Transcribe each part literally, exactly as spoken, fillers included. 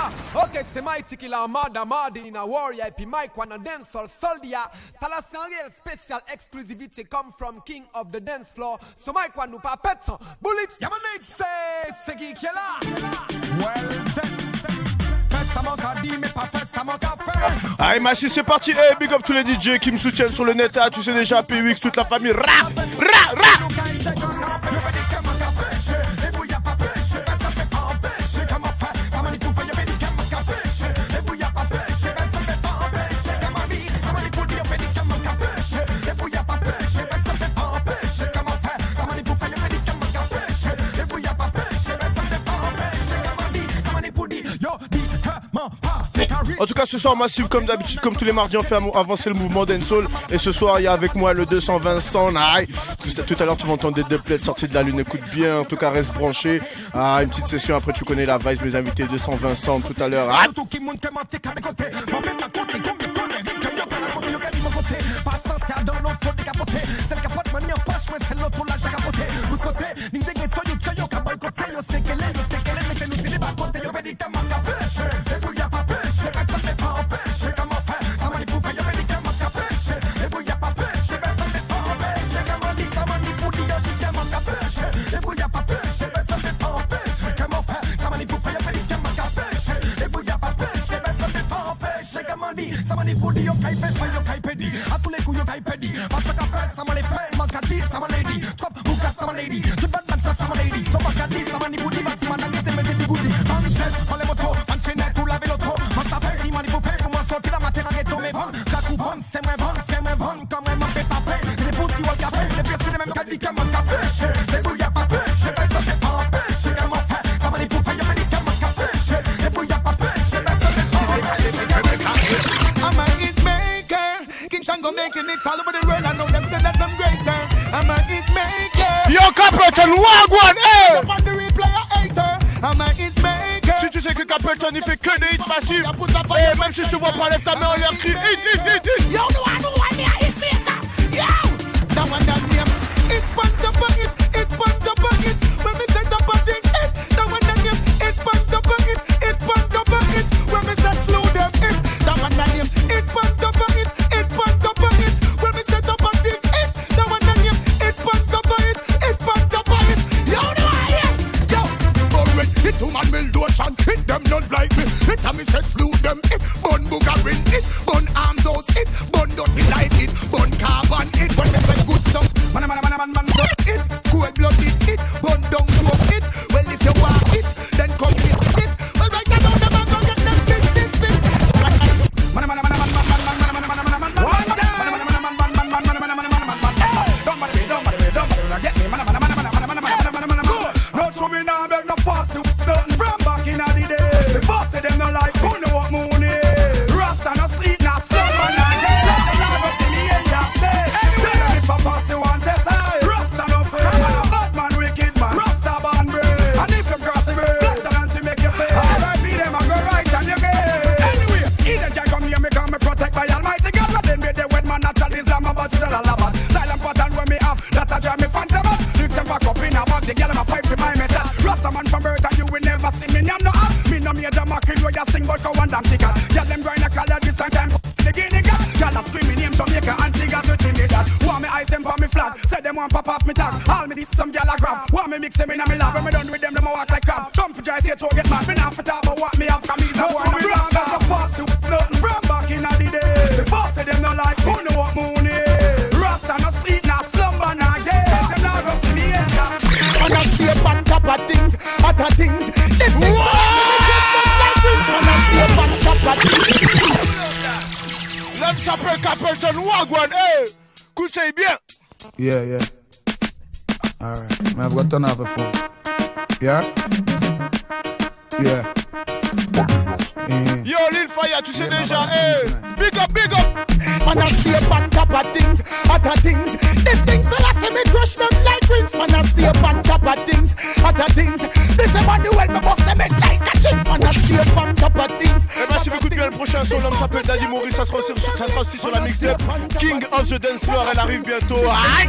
Yeah, ok, c'est Mighty qui l'a mada mada in a warrior. Et puis Mike, one a dancehall soldier. T'as la c'est un réel spécial exclusivité come from King of the Dance Floor. So Mike, one nous pas pète son bullets. Y'a mon nez, c'est, c'est qui qui est là? Well, fais ça mon qu'a dit, mais pas fait ça mon qu'a fait. Allez, Machi, c'est parti. Hey, big up tous les D J qui me soutiennent sur le net. Ah, tu sais déjà, P huit, toute la famille. Ra, ra, ra. En tout cas, ce soir, Massive, comme d'habitude, comme tous les mardis, on fait avancer le mouvement dancehall. Et ce soir, il y a avec moi le deux cent vingt Sound. Tout, tout à l'heure, tu vas entendre des doublets sortis de la lune. Écoute bien, en tout cas, reste branché. Ah, une petite session, après, tu connais la vibe, mes invités, deux cent vingt Sound tout à l'heure. Ah. Si tu sais que Capleton il fait que des hits massifs, et même si je te vois pas, lève ta main en l'air, crie hit, hit, hit, hit. Yo, no, I know I me a hit maker. Yo, that one that name. It punk the bucket, it punk the bucket. When me say the bucket, it. That one that name. It punk the bucket, it punk the bucket. When me say slow them, it. That one that name. It punk the bucket, it punk the bucket. When me say the bucket, it. That one that name. It punk the bucket, it punk the bucket. Yo, no, I hear. Yo, alright, it's human will do ocean. Hit them not like me. It a me say slew them. It bun boogerin. It bun arms house. It bun dirty like it. Bun carbon. It when me say good stuff. Man, man, man, man, man, man. It cold blooded. It bun down to it. Well, if you want it, then come this this. Well, right now the man go get them this this this. Man, man, man, man, man, man, man, man, man, man, man, man, man. One time. Man, man, man, man, man, man, man, man, man, man, man, man. Don't bother me, don't bother me, don't bother me. Get me, man, man, man, man, man, man, man, man, man, man, man. No show me now, beg no fast. Nothing from back in the day. The boss say them no like who know what moon is. Rasta no sleep, no slumber, no get. They never see me in that day. Anyway, if a boss you want to say, Rasta no free. Bad man, wicked man, Rasta born brave. And if you cross the way, Rasta don't see make you pay. R I P them and go right and you get. Anyway, either you come here, me come me protect by Almighty God. But then me the wet man not tell Islam about you tell Allah. Silent pattern when me have, that a jam me phantom. Lyrics them back up in a bag, the girl in my pipe to my metal. Rasta man from birth and you will never see me. I'm no ass. Me no major mackerel where you sing but go one damn ticker. Girl them grind a color this time time. The guinea cat. Girl a screaming name Jamaica and Tigers with me that. Want me ice them for me flag. Say them want pop off me tag. All me this some girl a grab. Want me mix them in a me lab. When me done with them them a walk like crab. Jump for dry say to get mad. Me not for talk but what me have come is a boy. Me wrong that's a fast to nothing from back in the day. The boss say them no like who know what moon is. Rasta no sleep no slumber no get. Them not go see me in that. On a shape on top of things, other things. This is L'homme s'appelle Capleton Wagwan, hey! Couchez bien! Yeah, yeah. Alright, man, I've got to turn off the phone. Yeah? Yeah. Mm. Yo, Lil Fire, tu sais yeah, déjà, hey! Big up, big up! Man, I shape on top of things, other things. These things that I say me crush them like rings. Man, I stay on top of things, other things. This is what the world me bust them head like a chink. Man, I shape on top of things. Eh ben, si vous écoutez bien le prochain son, l'homme s'appelle Daddy Maurice, ça sera aussi, ça sera aussi sur la mixtape King of the Dance Floor, elle arrive bientôt. Aïe!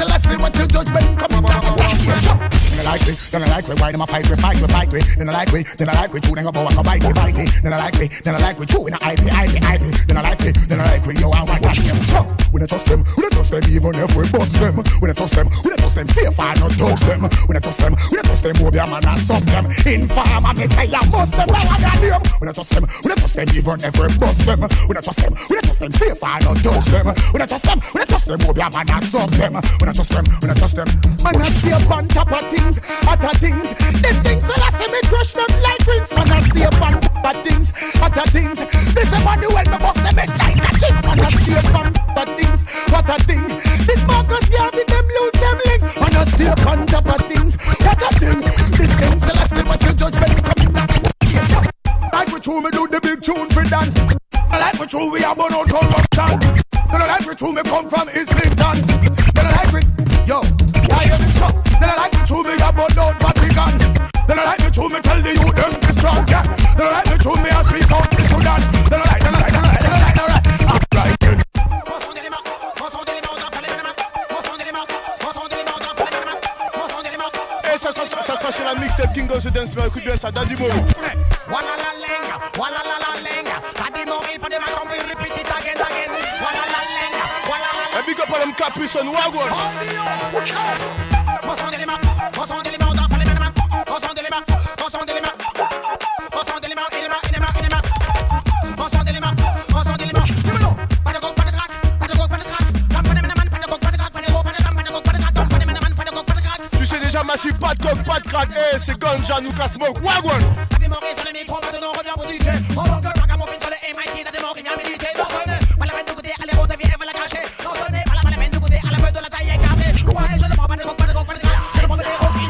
Then I like me, then I like me, why them a fight we, fight we, fight we. Then I like me, then I like me, chew them up, go bite me, bite me. Then I like me, then I like me, chew in a I P, I P, I P. Then I like me, then I like me, yo, I want to them. So, we don't trust them, we don't trust them, even if we bust them. We don't trust them, we don't trust them, safe I not touch them. We don't trust them, we don't trust them, be a man and some them. Inform and me say I must them, now I got them. We don't trust them, we don't trust them, even if we bust them. We don't trust them, we don't trust them, safe I not touch them. We don't trust them, we don't trust them, be a man and some them. We don't trust them, we don't trust them. Man, I stay up on top of things, other things. These things that I say me crush them like rings. Man, I stay up on top of things, other things. This is money when me bust them it like a chip. Man, I stay up on top of things, other things. This Marcus Garvey them lose them links. Man, I stay up on top of things, other things. These things that I say what you judgment coming down. Like we true me do the big tune for Dan. Like we true we have one out corruption. Then I like we true me come from Islington. Then I like we, yo, I hear me stop. Then I like me true me about out Vatican. Then I like me true me tell the youth them be strong. Yeah. Then I like me true me I speak out the Sudan. Then I like, then I like, then I like, then I like, then I like. I'm right here. Et ça sera, ça sera sur la mixtape King of the Dance Floor. Écoute bien ça, Daddy Maurice. Walla la lenga, walla la la lenga. Daddy Maurice, pas de ma compris, repeat it again, again. Walla la lenga, walla la la. Un big up à l'homme Capucon, Wagwan. Motion d'éléments, motion d'éléments, dans les éléments, motion d'éléments, motion d'éléments, motion d'éléments, éléments, éléments, éléments, motion d'éléments, motion d'éléments. Pas de coke, pas de crack, pas de coke, pas de crack. Pas de man, pas de coke, pas de crack, pas de coke, pas de crack, pas de coke, pas de crack. Pas de man, pas de coke, pas de crack. Tu sais déjà Massive, pas de coke, pas de crack. Eh, c'est Ganja, Nuka Smoke, Wagwan. Daddy Maurice sur le micro, maintenant on revient pour D J. On va que le ragamuffin sur le M I T, Daddy Maurice vient méditer. Non sonné, pas la peine de goûter, allez, on devient, elle va la cacher. Non sonné, pas la peine de goûter, à la peur de la taille est carrée. Ouais, je ne prends pas de coke, pas de coke, pas de crack. Je ne prends pas de coke.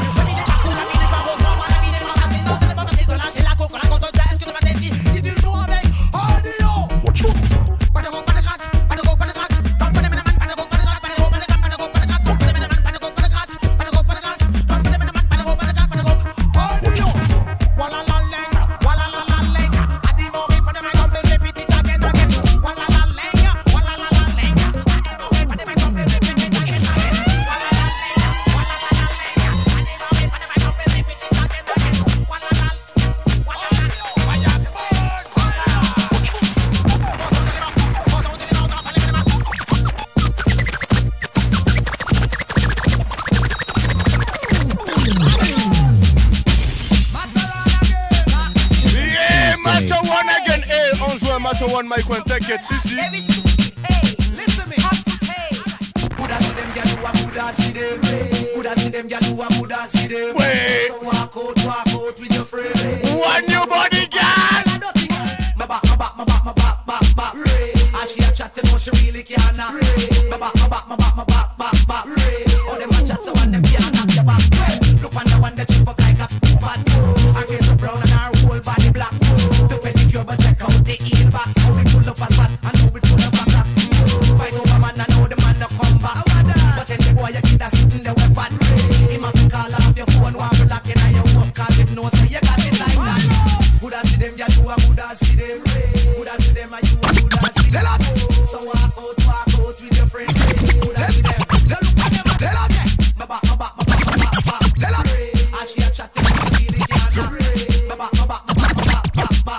One mic one t'inquiète, si si. Hey, listen me. Hey. Buddha see them gyal do a Buddha see them. Buddha see them gyal do a Buddha see them. Wait. So walk out, walk out with your friend. One new body girl. My back, my back, my back, my back, back, back. And she a chat to know she really can't. My back, my back, my back, my back, back, back. All them a chat so one them can't knock your back. Look on the one that chip up like a bad. Her face so brown and her whole body black. The pedicure but check out the heel back. How we pull up a spot and how we pull up a crack. Fight over man and know the man no come back. But then the boy you kid a sitting there with fat. Him have to call off your phone while we locking on your home. Cause if no say you got it like that. Coulda see them ya do a coulda see them. Coulda see them and you a coulda see them. So walk out, walk out with your friend. Coulda see them. Tell them, tell them. My back, my back, my back, my back, back. Tell her. And she a chatting and she really can't. My back, my back, my back, my back, back, back.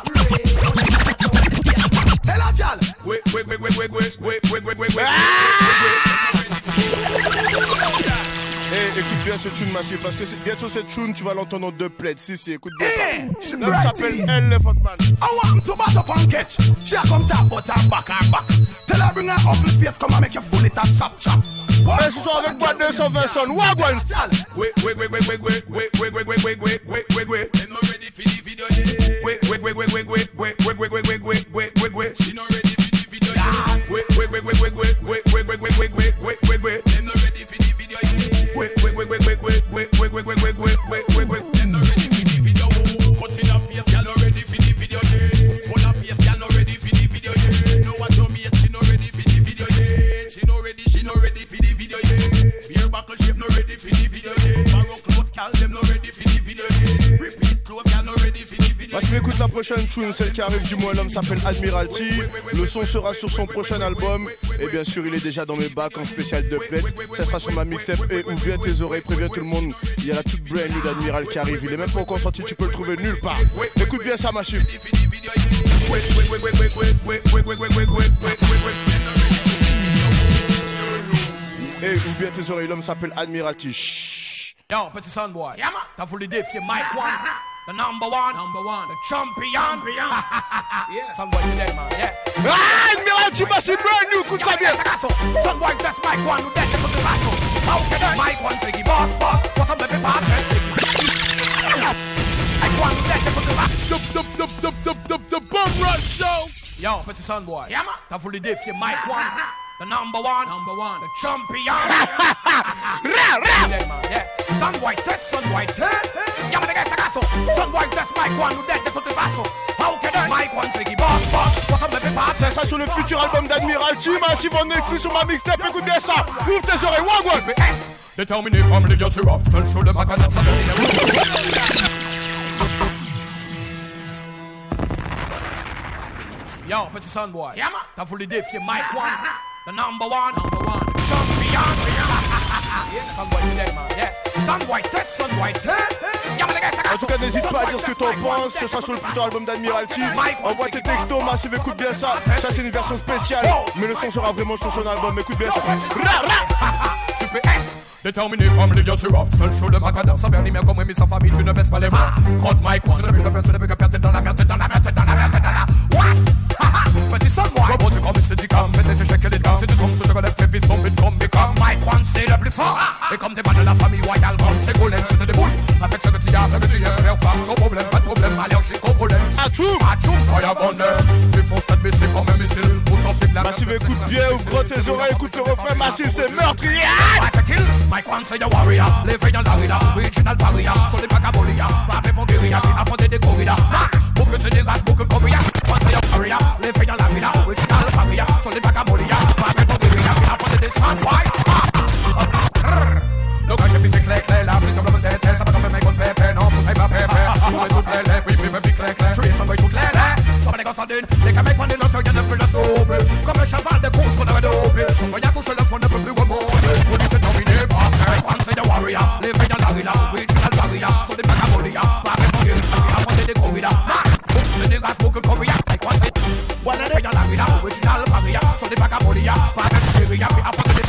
Tell her, girl. Wait, wait, wait, wait, wait, wait, wait, wait, wait, wait, wait. Eh, écoute bien ce tune, Massive, parce que bientôt cette tune, tu vas l'entendre en deux plaids. Si, si, écoute bien ça. L'homme s'appelle Elephant Man. I want to bat up and catch. She a come tap, but her back, her back. Tell her bring her ugly face, come and make you bullet and chop, chop. Et ce soir avec Boîte deux cent vingt son, Wagwan. Wait, wait, wait, wait, wait, wait, wait, wait, wait, wait, wait, wait, wait, wait, wait. They not ready for the video yet. Wait, wait, wait, wait, wait, wait, wait, wait, wait, wait, wait, wait, wait, wait, wait. She not ready for the video yet. Wait, wait, wait, wait, wait, wait, wait, wait, wait, wait, wait, wait, wait, wait. They not ready for the video yet. Wait, wait, wait, wait, wait, wait, wait, wait, wait, wait, wait, wait, wait, wait. They not ready for the video. Cut in a face, y'all not ready for the video yet. Full of face, y'all not ready for the video yet. No one told me she not ready for the video yet. She not ready, she not ready for the video yet. Beer buckle shape not ready for the video yet. Barrow clothes, y'all them not ready for the video yet. Repeat clothes, y'all not ready for the video yet. tu écoutes la prochaine tune, celle qui arrive du mois, l'homme s'appelle Admiralty. Le son sera sur son prochain album. Et bien sûr, il est déjà dans mes bacs en spécial de fête. Ça sera sur ma mixtape. Et ouvre bien tes oreilles, préviens tout le monde. Il y a la toute brand new d'Admiral qui arrive. Il est même pas encore sorti, tu peux le trouver nulle part. Écoute bien ça, Massive. Et hey, ouvre bien tes oreilles, l'homme s'appelle Admiralty. Shh. Yo, petit son boy. Yeah, man. T'as voulu défier Mike One. The number one, number one, the champion, champion. Yeah, son boy, you dead, man. Yeah. Ah, Admiralty, Massive, brand new, écoute ça bien. Son boy, that's Mike One, who dead, for the battle. How can I? Mike One, Siggy, boss, boss. What's up, baby, boss? Mike One, who dead, for the battle. The, the, the, the, the, the Bum Rush Show. Yo, petit son boy. Yeah, man. T'as voulu défier Mike One. The number one, number one, the champion. Yeah, son white test, son white test. Yeah, but the guys are so. Son white test, Mike One, who dead, they put the vassal. How can I? Mike One, Siggy, boss, boss. What's up, baby, boss? Ça sera sur le futur album d'Admiralty. Massive en exclu sur ma mixtape. Écoute bien ça. Ouvre tes oreilles, Wagwan. Déterminé comme les gars, tu rap. Seul sur le macadam, ça Yo, petit son boy. Yeah, man. T'as voulu défier Mike One. The number one, number one, champion. Yeah, son boy, you dead, man. Yeah. Son white test, son white test. Yeah, but the guys are En tout cas, n'hésite pas à dire ce que t'en penses. Ce sera sur le futur album d'Admiralty. Envoie tes textos, Massive, écoute bien ça. Ça, c'est une version spéciale. Mais le son sera vraiment sur son album. Écoute bien ça. Tu peux être déterminé comme les gars, tu rap. Seul sur le macadam, ça vient comme oui, mais sans famille, tu ne baisses pas les bras. Crotte Mike One, c'est le but de perdre, c'est le but de perdre. T'es dans la merde, t'es dans la merde, t'es dans la merde, t'es dans la... What? Petit son, moi. Bon, tu comme c'est du cam, fais tes échecs et les gants. Si tu tombes sur le fais fils, tombe vite comme Beckham. Mike One, c'est le plus fort. Et comme t'es pas de la famille royale, comme c'est golem, tu te débrouilles. Avec ce que tu as, ce que tu aimes faire face. Sans problème, pas de problème, allergique au problème. Atchoum, atchoum, fire bonheur. Tu fonces tête baissée comme un missile. Pour sortir de la Massive, écoute bien, ouvre tes oreilles, écoute le refrain. Massive, c'est meurtrier. Mike One, c'est the warrior. Les veilles dans la rida, original barrière. Sur les bacabolia, rappez mon guérilla, puis affronter des corridas. Beaucoup de dégages, beaucoup de corridas. One, c'est the warrior. Les veilles dans la rida, original barrière. Sur les bacabolia, rappez mon guérilla, puis affronter des sandwiches. Donc j'ai pissé clair clair, la pluie comme le tête, ça va comme un mec au pépé, non, pour ça il va pépé. Pour toutes les lèvres, oui, puis me pique clair clair. Je suis sans toutes les lèvres, ça va les gosses en dune. Les gars mecs, on est dans ce gain, ne peut le stopper. Comme un cheval de course qu'on avait dopé. Son voyage touche le fond, ne peut plus remonter. Pour lui c'est terminé, parce que Mike One c'est the warrior. Les veilles dans la rilla, original barrière. Sur des bacabolia, pas avec mon guérilla, puis affronter des corridas. Beaucoup de dégages, beaucoup de corridas. Mike One c'est one of the veilles dans la rilla, original barrière. Sur des bacabolia, pas avec mon guérilla, puis affronter des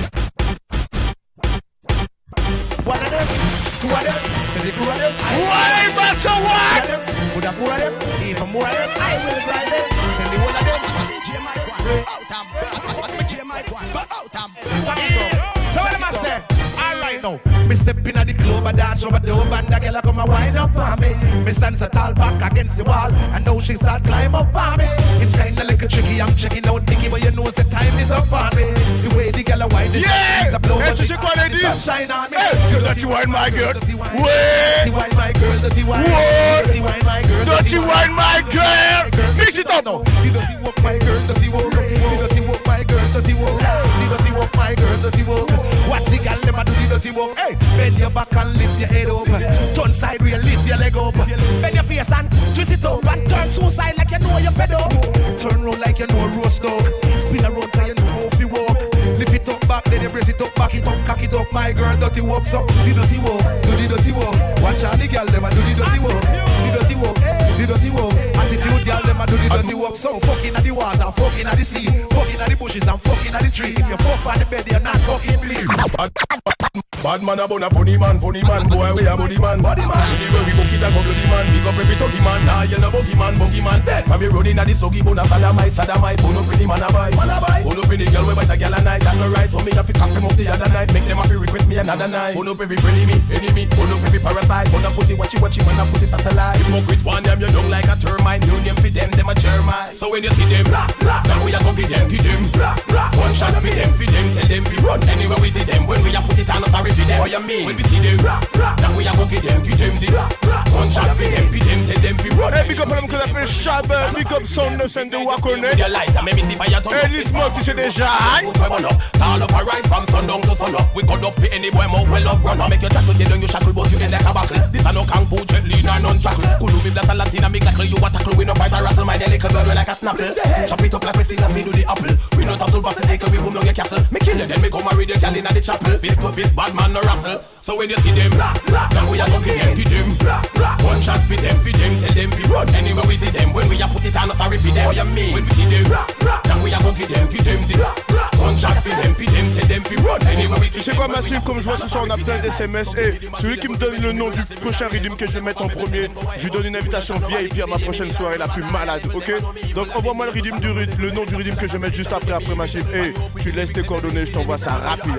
one of them, two of them, three of them. Why, macho, what? Would have four of them, even more of them. I will drive them. Send me one of them. J Mike One, out of J Mike One, out of. So what am I saying? All right now, me step in at the club, I dance over the dome, and the girl come and wind up on me. Me stand so tall back against the wall, and now she start climb up on me. It's kinda like a tricky, I'm checking out Nicky, but you know the time is up on me. The way the girl wind, the yeah. Hey, tu sais quoi les dire? Sunshine on me. Hey, so that you wine my girl. Ouais. Dirty wine my girl, dirty wine. What? Dirty wine my girl. Dirty wine my girl. Mix it up. The dirty walk my girl, dirty walk. The dirty walk my girl, dirty walk. The dirty walk my girl, dirty walk. Watch the girl never do the dirty walk. Hey, bend your back and lift your head up. Turn side real, lift your leg up. Bend your face and twist it up and turn two side like you know you're fed up. Turn round like you know roast dog. Spin around like you know how to walk. Lift it up back, then you brace it up, back it up, cock it up. My girl, dirty walk, so do the dirty walk, do the dirty walk. Watch out the girl, them a do the dirty walk, the dirty walk, the dirty walk. Attitude girl, them a do the dirty walk. So fucking at the water, fucking at the sea, fucking at the bushes and fucking at the tree. If you fuck on the bed, you're not fucking bleed. Bad man a bun a funny man, funny man, boy we a body man, body man. The way we book it a go bloody man, big up every tuggy man. Nah, you no buggy man, buggy man. From me running at the soggy bun a salamite, salamite. Bun up in the man a buy, man a buy. Bun up in the girl we bite a girl a night, that's no right. So me have to cock them up the other night, make them happy request me another night. Bun up every friendly me, enemy. Bun up every parasite, bun up put it watchy watchy, man a put it satellite. You fuck with one them, you don't like a termite. New name for them, them a termite. So when you see them, blah blah, now we a go get them, get them, blah blah. One shot for them, for them, tell them be run. Anywhere we see them, when we a put it on us, sorry for them. What you mean? When we see them, that we a go get them, get them the one shot for them, for them, tell them to run. Hey, big up à l'homme qu'on appelle Chab, big up Sound neuf cent deux Wakonne. Hey, Lismo qui c'est déjà. All up alright from sundown to sun up. We cut up for any boy more well up run. Make your chat to the you shackle, but you get like a buckle. This a no kung fu jet lead and non-shackle. Kulu be black and Latina, make like you a tackle. We no fight a rattle, my little girl like a snapple. Chop it up like we sing and we do the apple. We no tassel, but take we boom down your castle. Me kill you, then me go marry the girl in the chapel. Bit to bit, bad man no rustle. So when you see them, now we a go get them, get them. One shot for them, for them, tell them to run. Anywhere we see them, when we a put it on us, sorry for them. What you mean? When we see them, now we a go get them, get them the one shot for them, for them, tell them to run. Anywhere we see them. Tu sais quoi, Massive, comme je vois ce soir, on a plein d'S M S. Et celui qui me donne le nom du prochain rythme que je vais mettre en premier, je lui donne une invitation V I P à ma prochaine soirée la plus malade, ok? Donc envoie-moi le rythme du rythme, le nom du rythme que je vais mettre juste après, après Massive. Et tu laisses tes coordonnées, je t'envoie ça rapide.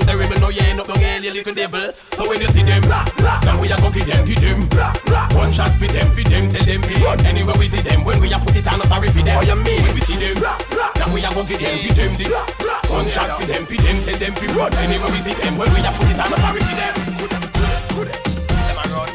So when you see them, now we a go get them, get them. One shot for them, for them, tell them to run. Anywhere we see them, when we a put it on us, sorry for them. What you mean? When we see them, now we a go get them, get them. The one shot for them, for them, tell them to run. Anywhere we see them, when we a put it on us, sorry for them. Them a run.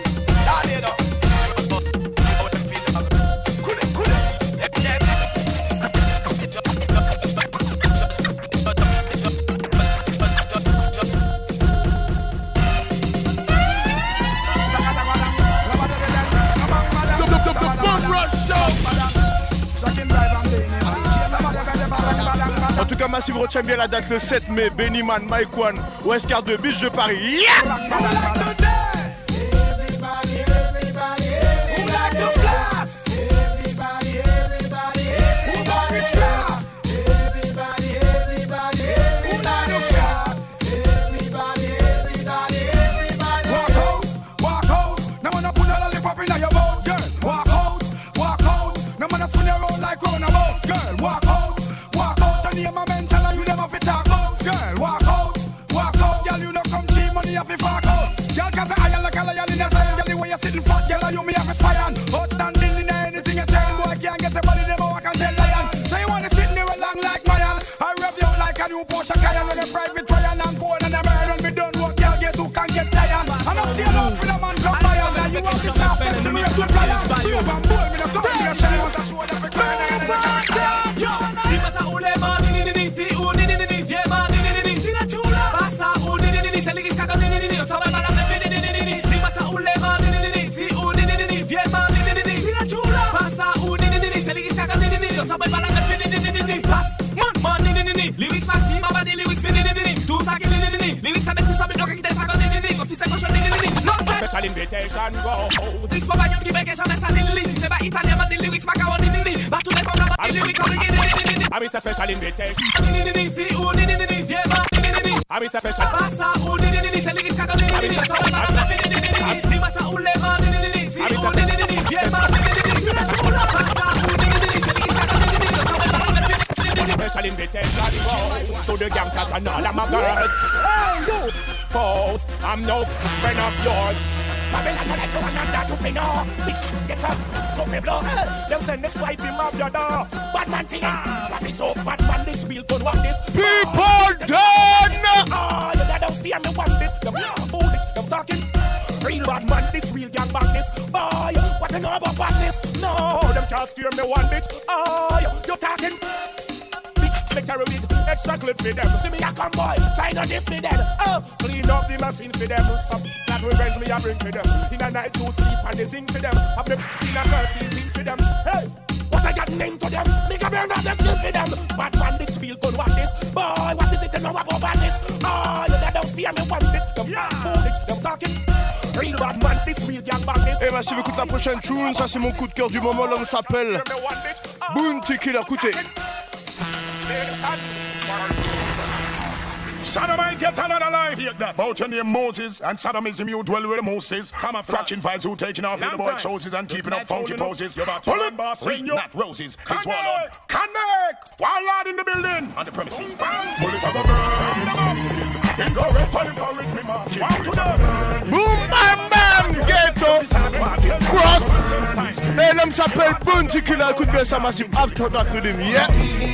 En tout cas, Massive, retiens bien la date le sept mai. Bennyman, Mike One, Westcard de Beach de Paris. Yeah! Outstanding in anything you tell, boy can't get the body, them I can tell lion. So you wanna sit there along like Mayan, I rev you like a new Porsche Cayenne with a private Ryan and gold and a bird and me done what girl get who can get tired. And I'm still up with a man come Mayan, and you want to stop and see me to fly on. You and boy, me the come here, shine out, that's what I'm crying. Yo, di masa ulema, ni ni ni ni, si u ni ni ni ni, diema ni ni ni ni, tina chula. Pasa u ni ni ni ni, seligi skaka ni ni ni ni, sabe para me ni ni ni ni, di masa ulema, ni ni ni ni, si u ni ni ni ni, diema ni ni ni ni, tina chula. Pasa u ni ni ni ni, seligi skaka ni ni ni, sabe para me ni ni ni ni, pas man man ni ni ni ni, lyrics maxi, mama ni lyrics ni ni ni ni, tu saki ni ni ni ni, lyrics abe si sabe no que te saco ni ni ni, così se cocho ni ni ni, no special invitation go. Six baba yon ki beke sa me sa ni ni ni, se ba Italian man ni lyrics makawa ni ni ni, ba tu le from na ni lyrics on ni ni ni ni. I miss a special invitation. Ni ni ni, si u ni ni ni ni, diema ni ni ni. I miss a special. Pasa u ni ni ni, se lyrics kaka ni ni ni, sabe para me ni ni ni, di masa ulema ni ni ni, si u ni ni ni, diema ni ni ni, tina chula. Pasa u ni ni ni, se lyrics kaka ni ni ni, sabe para me ni ni ni. Special invitation goes to the gangsters and all of my girls. Hey you, foes, I'm no friend of yours. Babylon, I go and that to pay no. Bitch, get up, go for blow. Them send this wife him up your door. Bad man thing, ah, be so bad man, this real don't want this. People done! Ah, you got downstairs, me want it. Them foolish, them talking. Real bad man, this real gang badness. Boy, what you know about badness? No, them can't steer me one bit. Oh, you talking. Carry it, extra clip for them. See me a come boy, try not diss me then. Oh, clean up the machine for them. Some that revenge me a bring for them. In a night to sleep and they sing for them. Have them in a mercy thing for them. Hey, what I got name to them? Make a burn up the skin for them. Bad man, this feel good, what this? Boy, what is it to know about badness? Oh, you that don't steer me one bit. Them yeah. Foolish, them talking. Real bad man, this real gang badness. Eh bah si vous écoutez la prochaine tune, ça c'est mon coup de cœur du moment. L'homme s'appelle Bounty Killer. Écoutez. Sodomite get another life. Hear that. Bout your name Moses and Sodomism you dwell with the mostest. Come a fraction fights who taking off the boy choices and keeping up funky poses. Pull it, boss, ring not roses. It's Warlord. Connect. Warlord in the building. On the premises. Pull it up a burn. In go red, pull it, pull it, me man. Boom, bam, bam. Ghetto. Cross. Et l'homme s'appelle Bunty Killer, écoute bien ça massif. After Dark Rhythm, yeah.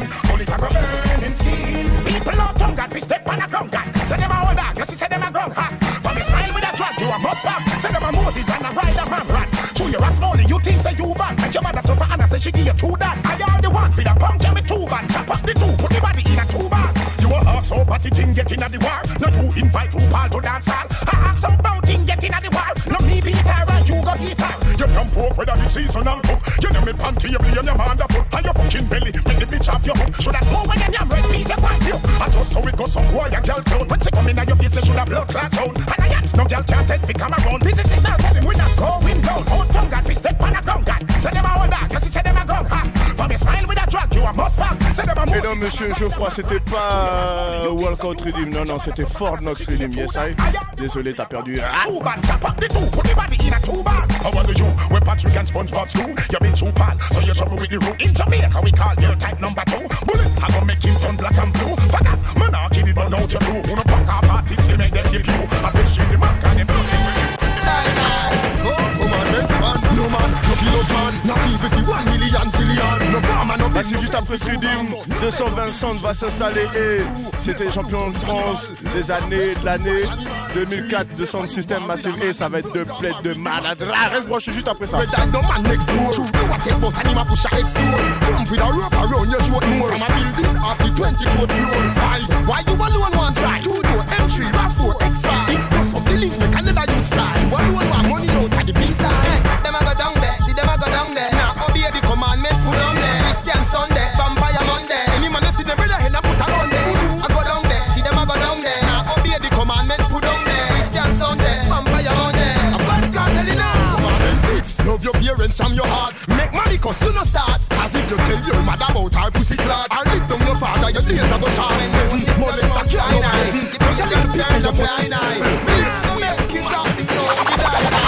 People out tongue God, we step on a gun God. Say them a hold on, you see say them a gun hot. From his smile with a drug, you a must back. Say them a Moses and a rider man rat. Show you a smalley, you think say you bad. Make your mother suffer and I say she give you two that. I am the one for the punk, give me two bad. Chop up the two, put the body in a two bag. You a ask so but the thing get in the war. No you invite two pal to dance hall. I ask some bout thing get in the war. No me beat her and you go hit her. You come poke whether the seasonal cook. You know me panty, you play on your man the foot. And your fucking belly, when the bitch off your hook. Should I go when you red piece of white you? I just saw it go some boy and girl town. When she come in and your face, you should have blood clot out. And I ask no girl can't take fi come around. This is signal, tell him we not going down. Hold tongue God, we step on a gun God. Say them a hold back, cause he say them a gun hot. From a smile with a drug, you a must back. Say them a move. Et non, monsieur Geoffroy, c'était pas Walkout Rhythm, non, non, c'était Fort Knox Rhythm, yes, I. Désolé, t'as perdu. Ah. Two bad, chop up the two, put the body in a two bag. How was you? Where Patrick and SpongeBob school? You been too pal, so you trouble with the root. In Jamaica, we call you type number two. Bullet, I gon' make him turn black and blue. For that, man, I'll keep it burn out your crew. Who no fuck our party, see me, they give you. I wish you the man, can you blow it? So, oh man, man, no man, no kilos man, not even fifty-one million zillion, no farmer, no Bah, c'est juste après ce Rhythm, deux cent vingt va s'installer et c'était champion de France des années, de l'année deux mille quatre de Sound System Massive et ça va être deux plates de malade. Reste branché juste après ça. Them a go down there, see them a go down there. Now obey the commandment, put on there. Christian Sunday, Vampire Monday. Any man see them brother head, I put on there. I go down there, see them a go down there. Now obey the commandment, put on there. Christian Sunday, Vampire Monday. I'm going to start telling now. Commandment six, love your parents from your heart. Make money cause you no start. As if you tell your mother about her pussy clot. I lick down your father, your days are go short. Molest a kid, no man. Don't you little pick me up for I nine. Make kids off the soul, you die.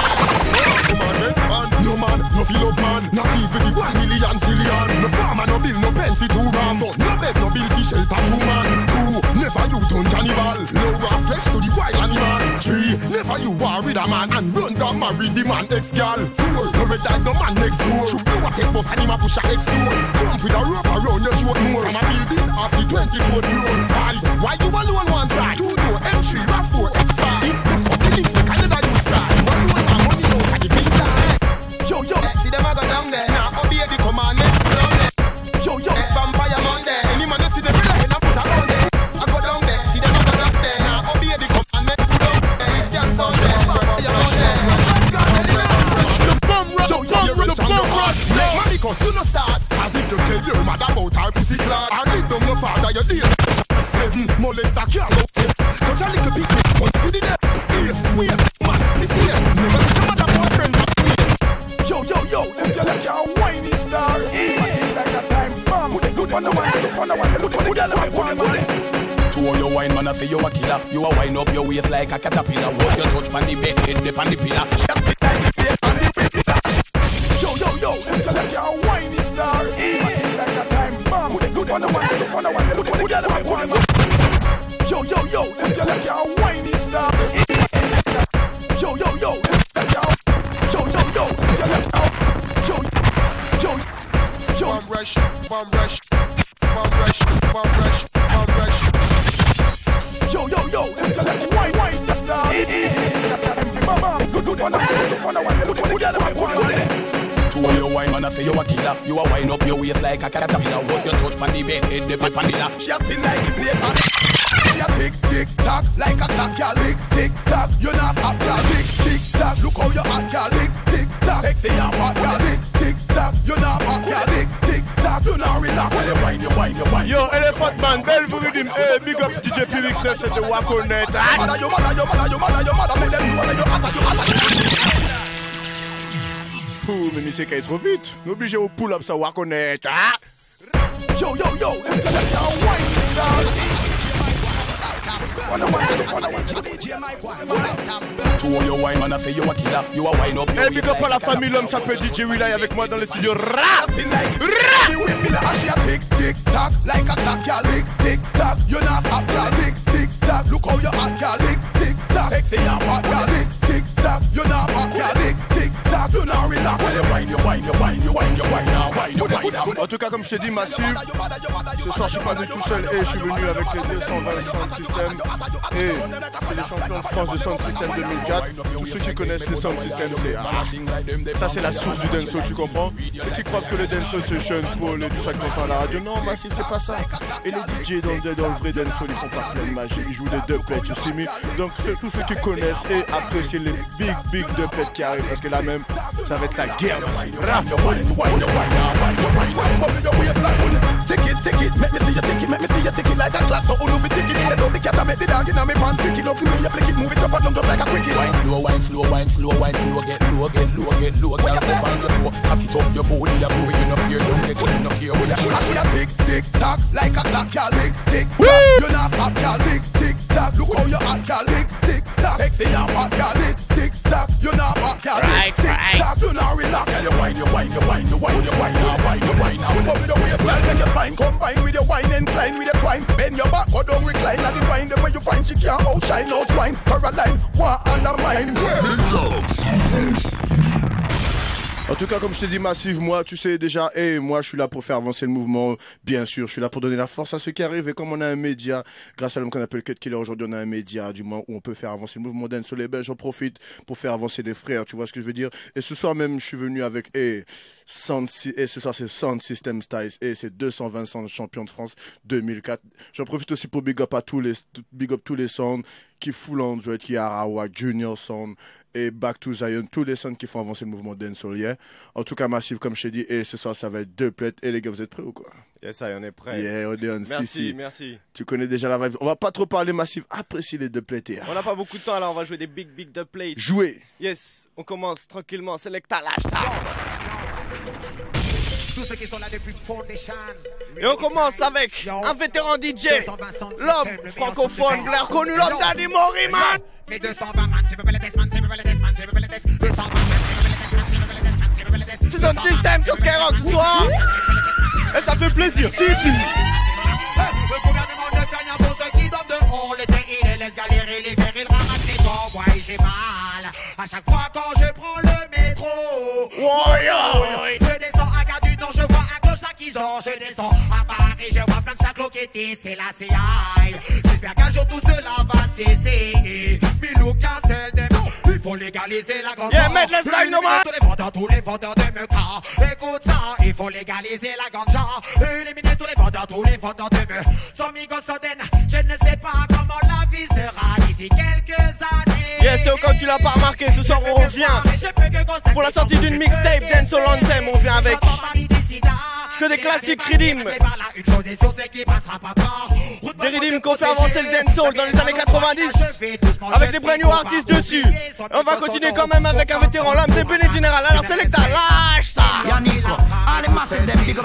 No man, no feel up man, not even the one million zillion. No farmer, no bill, no pen for two man. So no bed, no bill for shelter two man. Two, never you done cannibal. Lower flesh to the wild animal. Three, never you war with a man and run down marry the man ex-gal. Four, no red like the man next door. Shoot you a take bus and him a push a ex-door. Jump with a rope around your throat more. From a building off the twenty-fourth floor. Five, why you alone one try? Two door, M three, R four, X five. That's what the link the Canada you try. One one man money out at the visa. Yo, yo, see them a go down there. Now obey the commandment, put on there. yo, yo, Vampire Monday. any man see the brother head and put a on there. I go down there, see them a go down there. Now obey the commandment, put on there. Christian Sunday, Vampire Monday. The bomb rush, Yo, yo, the bomb rush. Make money cause you no start. As if you tell your mother about her pussy clot. I lick down your father, your days. Seven, molest a girl out there. Touch a little bit, but you did it. Yes, wait, man, this here. Never see your mother boyfriend. Yo, yo, yo, if you like your whiny star, it's like a time bomb. Put it good on the one, put on the one, put it on the one, put it on the one. To all your wine, man, I feel you a killer. You a wind up your waist like a caterpillar. Walk your touch on the bed, head dip on the pillar. Yo, yo, yo, if you like your whiny star, it's like a time bomb. Put it good on the one, put it on the one, put it on the one, put it on the one. Yo, yo, yo, if you like your whiny star, yo, yo, yo, if you like your Yo, yo, yo, yo, yo, yo, yo, bomb rush, bomb rush, bomb rush, bomb rush, bomb rush. Yo, yo, yo, if you like wine, wine, that's the good, good, on the one, on the one, good, good, on the one. To all your wine, man, I feel you a killer. You a wind up your waist like a caterpillar. Walk your touch on the bed, head dip on the pillar. She a feel like it, play on. She a tick, tick, tock, like a clock, y'all. Tick, tick, tock, you not stop, y'all. Tick, tick, tock, look how you act, y'all. Tick, tick, tock, sexy and fat, y'all. Tick, tick, tock, you not back, y'all. Tick, tick, tock, you not relax. When you wine, you wine, you wine. Yo, Elephant Man, Bellevue Rhythm, hey, big up D J Felix, that's the Wacko Net. Mother, you mother, you mother, you mother, you mother, make them know that you utter, you utter. Ouh, mais c'est qu'elle est trop vite. Obligé au pull-up, ça Wacko Net. Yo, yo, yo, if you like your wine, star. To all your wine, man, I feel you a killer. You a wine up your Hey, big up à la famille, l'homme s'appelle D J Willy avec moi dans le studio. Rap! Tick, tick, tock, like a clock, y'all. Tick, tick, tock, you not stop, y'all. Tick, tick, tock, look how you act, y'all. Tick, tick, tock, sexy and fat, y'all. Tick, tick, tock, you not back, y'all. Tick, tick, tock, you not relax. relax. Well, you wine, you wine, you wine, you wine, you wine, now wine, you wine, now. En tout cas, comme je t'ai dit, Massive, ce soir je suis pas venu tout seul et je suis venu avec les deux cent vingt Sound System et c'est les champions de France de Sound System deux mille quatre. Tous ceux qui connaissent le Sound System, c'est ah, ça c'est la source du dancehall, tu comprends? Ceux qui croient que le dancehall c'est Sean Paul et tout ça qu'on entend à la radio, non Massive c'est pas ça. Et les D J dans le, dans le vrai dancehall ils font pas plein de magie, ils jouent des dubplates, tu sais mais donc tous ceux qui connaissent et apprécient les big big dubplates qui arrivent parce que là même ça va être la guerre. Take it, take it, make me see you take it, make me see you take it like that clock. So who know me take it, let out the cat and make the dog in me pants. Pick it up, the way you flick it, move it up and down just like a cricket. Wine slow, wine slow, wine slow, wine slow, get low, get low, get low. Can't step on your toe, have it up your body, you're moving up here, don't get clean up here. I see a tick, tick, tock, like a clock, y'all tick, tick, tock. You not stop, y'all tick, tick, tock. Look how you hot, y'all tick, tick, tock. Sexy and hot, y'all tick, tick, tock. You not hot, y'all tick, tick, tock. You not relax, you wine, you wine, you wine, you wine, you wine, you wine, you wine. Now we the way you fly, make your spine combine with your wine and climb with your twine. Bend your back, or don't recline, and define the way you find she can't outshine, no swine. Caroline, one undermine. En tout cas, comme je t'ai dit, Massive, moi, tu sais déjà, et moi, je suis là pour faire avancer le mouvement, bien sûr, je suis là pour donner la force à ceux qui arrivent, et comme on a un média, grâce à l'homme qu'on appelle Cut Killer, aujourd'hui, on a un média, du moins, où on peut faire avancer le mouvement dancehall, et ben, j'en profite pour faire avancer les frères, tu vois ce que je veux dire, et ce soir même, je suis venu avec, et, Sound, et ce soir, c'est Sound System Styles, et c'est deux cent vingt Sound champions de France deux mille quatre, j'en profite aussi pour big up à tous les, big up tous les sounds, qui Full Android, qui Arawak, Junior Sound, et Back to Zion, tous les sons qui font avancer le mouvement dancehall, yeah. En tout cas, Massive, comme je t'ai dit, et ce soir, ça va être deux plates. Et les gars, vous êtes prêts ou quoi? Yes, ça y on est prêts. Yeah, on est on. Merci, si, si. merci. Tu connais déjà la vibe. On va pas trop parler, Massive. Apprécie les deux plates. On n'a pas beaucoup de temps, là, on va jouer des big, big deux plates. Jouer. Yes, on commence tranquillement. Selecta, lâche ça. Tous ceux qui sont là depuis Foundation. Et on commence avec un vétéran D J, l'homme francophone, vous l'avez reconnu, l'homme Danny Moriman. Mais deux cent vingt man, tu peux pas les tester, man, tu peux pas les tester, man, tu peux pas les tester. deux cent vingt man, tu peux pas les tester, man, tu peux pas les tester, man, tu peux pas les tester. C'est Sound System sur Skyrock ce soir. Et ça fait plaisir, Titi. Le gouvernement ne fait rien pour ceux qui doivent dehors. L'été, il les laisse galérer, l'hiver, il ramasse les bois. Ouais, j'ai mal à chaque fois quand je prends le métro. Warrior. Je descends à Gare du Nord, je vois un clochard qui dort. Je descends à Paris, je vois plein de chaclos qui étaient, c'est la C I. J'espère qu'un jour tout cela va cesser. Milou, cartel de il faut légaliser la ganja. Yeah, mettre le style, no man. Tous les vendeurs, tous les vendeurs de meca. Écoute ça, il faut légaliser la ganja. Éliminer tous les vendeurs, tous les vendeurs de meca. Sans Migos Soden, je ne sais pas comment la vie sera d'ici quelques années. Yes, c'est quand tu l'as pas remarqué, ce soir on revient pour la sortie d'une mixtape Dancehall Anthem, on vient avec que des classiques rythmes. Des rythmes qu'on fait avancer le dancehall dans les années quatre-vingt-dix avec des brand new artistes dessus. Et on va continuer quand même avec un vétéran, l'homme c'est Béné Général. Alors Selecta, lâche ça. C'est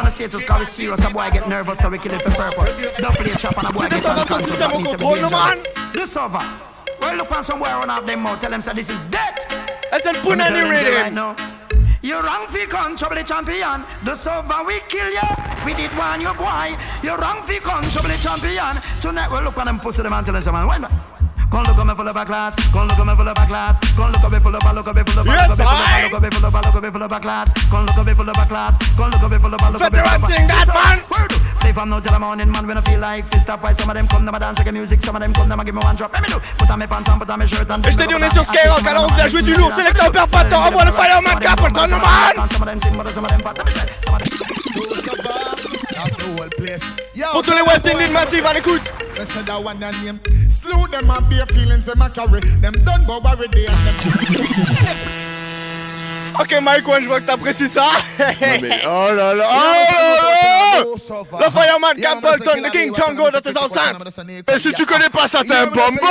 des Sound System au contrôle, no man. Well, look on somewhere on of them mouth. Tell them say this is dead. It's a punani rhythm. You wrong fi come trouble the champion. The server we kill ya. We did one your boy. You wrong fi come trouble the champion. Tonight we look on them pussy them and tell them some man. Why not? Come look at me full of a glass. Come look at me full of a glass. Come look at me full of a look at me full of a look at me full of a look at me full of a glass. Come look at me full of a glass. Come look at me full of a look at me full of a thing that man. Play from now till the morning, man. When I feel like this stop, why some of them come, them a dance like music, some of them come, them a give me one drop. Let me do. Put on my pants on, put on my shirt and. Et je t'ai dit on est sur Skyrock, alors on vient jouer du lourd. Selecta, on perd pas de temps. Envoie le Fireman Capleton, no man. Some of them sing, but some of them fat. Let me say, some of them. Pour tous les West Indies Massive, à l'écoute. Slew them and bare feelings them a carry. Them done go worry day and them. Ok Mike One, je vois que t'apprécies ça. Mais, oh là là, oh le Fireman Capleton, the King Django dans tes enceintes. Et si tu connais pas ça, t'es un bombo.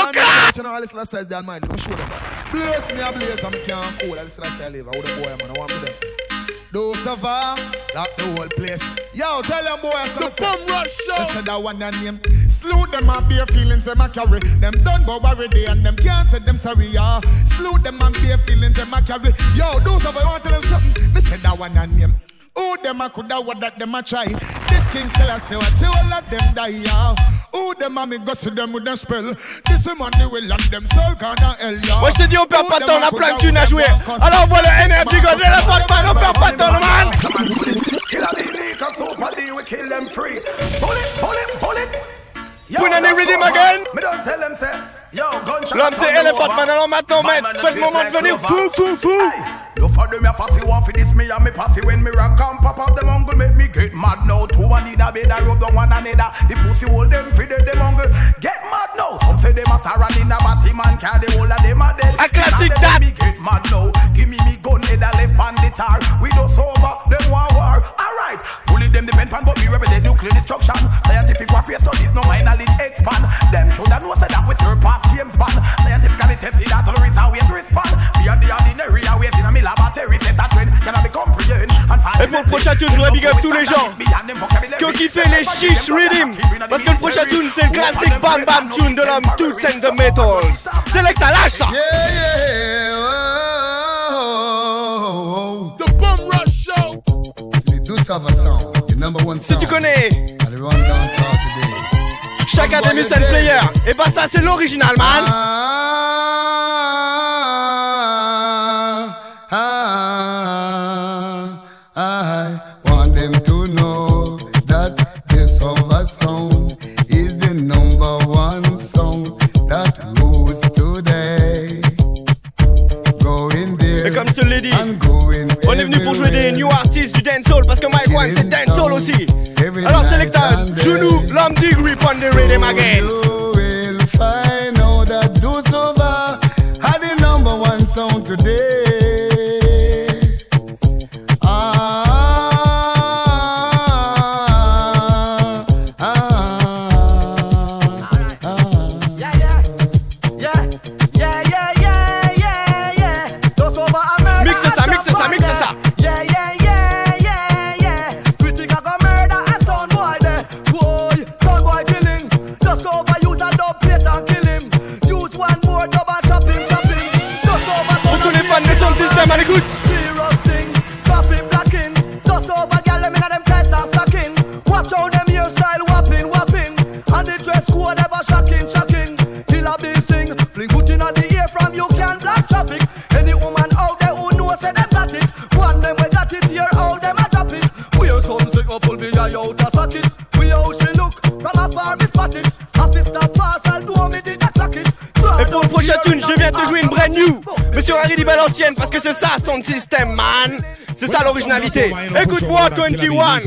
Bless me a blaze and me can't cool. This is what I live. I would a boy man. I want to them. Do survive, lock the whole place. Yo, tell them boys some the bomb rush show. Listen that one and name. Slew them and bare feelings them a carry. Them done go worry day and them can't say them sorry, yeah. Slew them and bare feelings them a carry. Yo, do survive, I want to tell them something. Me say that one and name. Who them a coulda what that them a try. This King Selassie, what you all of them die, yeah. Who Who them a me go see them with them spell. This money will land them soul gonna hell. Moi je te dis on perd pas de temps, on a plein de thunes à jouer. Alors on voit le Energy God, le Fatman, on perd pas de temps, man. Punani Rhythm again. L'homme c'est Elephant Man, alors maintenant mec, c'est le moment de venir fou fou fou. You for them ya fussy want for this me and me pussy when me rock and pop up the mongle make me get mad now. Two one in a bed I rub the one another. The pussy hold them for the the mongle get mad now. Some say them a saran in a batty man carry the whole of them a dead. A classic that. Me get mad now. Give me me gun head a left on the tar. We do sober them one war. Alright, bully them depend pan but me represent nuclear destruction. Scientific warfare studies no minor lead expand. Them should have know said that with your past James Bond. Scientifically tested that all is how we respond. We are the ordinary awaiting a mill. Et pour le prochain tune, je voudrais big up tous les gens qui ont kiffé les Shish Rhythm. Parce que le prochain tune, c'est le classique Bam Bam Tune de l'homme Toots and the Metals. Selecta, lâche ça. Yeah, yeah, oh, the Bum Rush Show. They do have a sound, the number one sound. Si tu connais chaque Academy and Player, et bah ça c'est l'original, man. On est venu pour jouer des new artists du dancehall parce que Mike One c'est dancehall aussi. Alors Selecta, Junou, l'homme degree on the rhythm again. You will find out that Dusova had the number one song today. Ah, ah, ah, ah. Yeah, yeah, yeah, yeah, yeah, yeah, yeah, yeah. Dusova a murder. Mixe ça, mixe ça, mixe ça. Yeah, yeah, yeah, yeah, yeah. Pretty got a murder a son boy there. Boy, son boy killing. Dusova use a dub plate and kill him. Use one more double chopping, chopping. Dusova. Pour tous les fans de son système à l'écoute. Serious thing, traffic blocking. Dusova gyal them inna them tights and stocking. Watch how them hairstyle whopping, whopping. And the dress code ever shocking, shocking. Killer be sing, fling foot inna the air from you can block traffic. Any woman out there who knows say them got it. One them we got it here, how them a drop it. We are some sick up, pull me eye out a socket. We how she look, from afar me spot it. Happy stop fast, I'll do me did not clock it. Et pour le prochain tune, je viens de te jouer une brand new. Mais sur un rythme à l'ancienne parce que c'est ça son système, man. C'est ça l'originalité. Écoute-moi, vingt et un.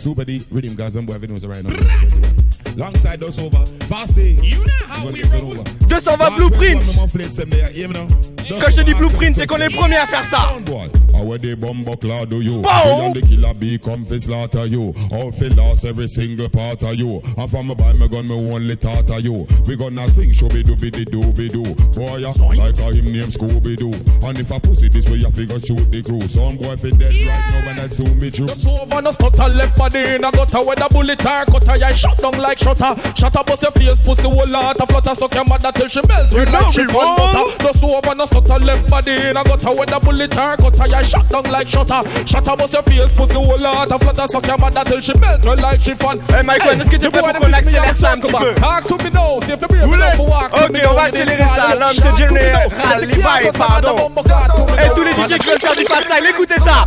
Alongside Dusova, Bossy, you know how we roll. Dusova Blueprint. Quand je te dis Blueprint, c'est qu'on est le premier à faire ça. How they bumbo clad do you? When the killer be come fi slaughter you. All fi lost every single part of you. And from me buy me gun, me only thought of you. We gonna sing shooby dooby dee dooby doo. Boy, ya like a him name Scooby Doo. And if I pussy this way, you figure shoot the crew. Some boy fi dead right now, and that soon be true. Dusova no stutter left body in a gutter with a bullet or cutter. Ya shot down like shutter. Shut up, bust your face, pussy whole lot of flutter. Suck your mother till she melt. You like she fun butter. Dusova no stutter left body in a gutter with a bullet or cutter. Ya shot down like shutter. Shut up, bust your face, pussy whole lot of flutter. Suck your mother till she melt. You like she fun. Hey Michael, est-ce que t'es prêt pour qu'on accélère ça un petit peu? Talk to me now, see if you bring me up for walk. Ok, on va accélérer ça. L'homme c'est Général Levi, pardon. Et tous les D J qui veulent faire du fast time, écoutez ça.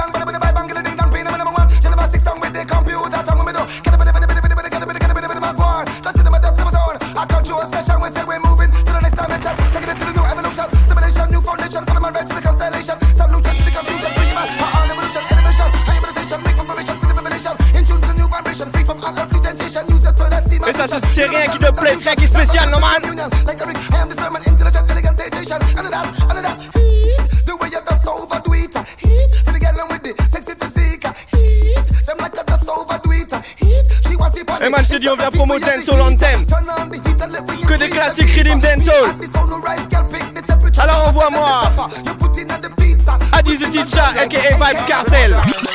Et ça, c'est rien qui te plaît, rien qui est spécial, non man? Et man, je te dis, on vient promouvoir dancehall on thème. Que des classiques rhythm dancehall. Alors envoie-moi Adi the Teacher, aka Vibes Cartel.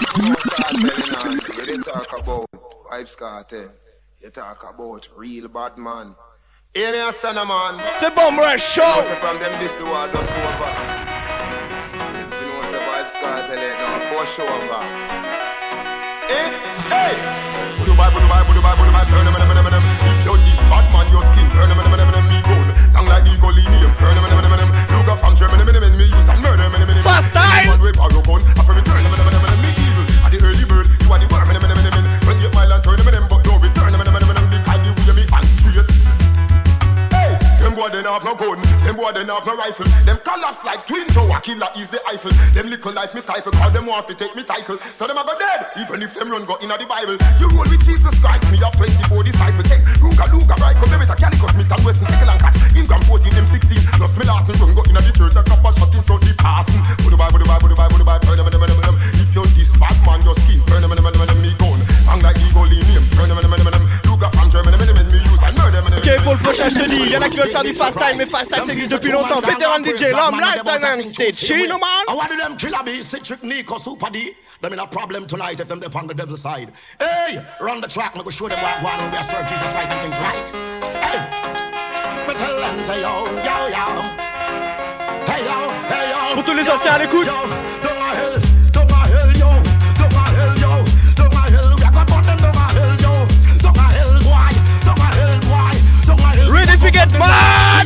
Vibes Cartel. You talk about real bad man. Hear me, son of man. C'est Bum Rush Show. From them this the world just over. You know, say Vibes Cartel, now for sure over. Eh? Hey! Budubai, Budubai, Budubai, Budubai, turn them, them, them, them. If you're this bad man, your skin, turn them, them, them, them, me gold. Long like the Golinium, turn them, them, them, them. You got from Germany, them, them, me use and murder, them, them, them. Fast time! One way, borrow gun, after return them, them, them, them, me evil. At the early bird, you are the worm, them, them, them, them. Run eight mile and turn them, them, but don't return them, them, them, them. Because you will be and straight. Hey! Them boy, they have no gun, them boy, they have no rifle. Them collapse like twin tower, killer is the Eiffel. Them little life me stifle, cause them want to take me title. So them a go dead, even if them run go in the Bible. You roll with Jesus Christ, me have twenty-four disciples. Take Luca, Luca, right, come there with a Calico, Smith and Wesson, Tickle and Catch. In Gram fourteen, them sixteen, plus me last and run go in the church, a couple shot in front the passing. Budubai, Budubai, Budubai, Budubai, turn them, them, them, them. If you're this bad man, your skin, turn them, them, them, them, me gun. Hang like Eagle Linium, turn them, them, them, them. Luca from Germany, them, them, me use and murder them. Ok, pour le prochain, je te dis, y'en a qui veulent faire du fast time, mais fast time existe depuis longtemps. Vétéran D J, l'homme, live dynamic stage, Chino man. I want them killer be Citric Nico Super D. Them in a problem tonight if them they on the devil's side. Hey, run the track, me go show them what one when we are Sir Jesus right and things right. Hey, me tell them say yo yo yo. Hey yo hey yo. Pour tous les anciens à l'écoute. Don't a hell, don't a hell yo, don't a hell yo, don't a hell. We are gonna put them don't a hell yo, don't a hell boy, don't a hell boy, don't a hell. Ready to get mad.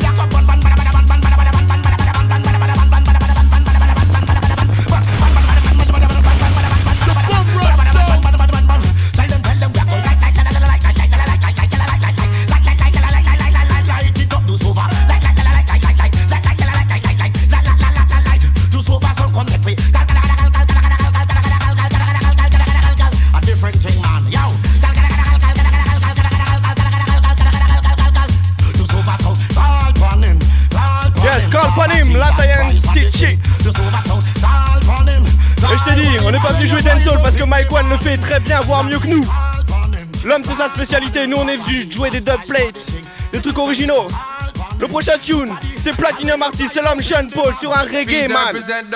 Et je t'ai dit, on n'est pas venu jouer dancehall parce que Mike One le fait très bien, voire mieux que nous. L'homme c'est sa spécialité, nous on est venu jouer des dubplates, des trucs originaux. Le prochain tune, c'est Platinum Artist, c'est l'homme Sean Paul sur un reggae man.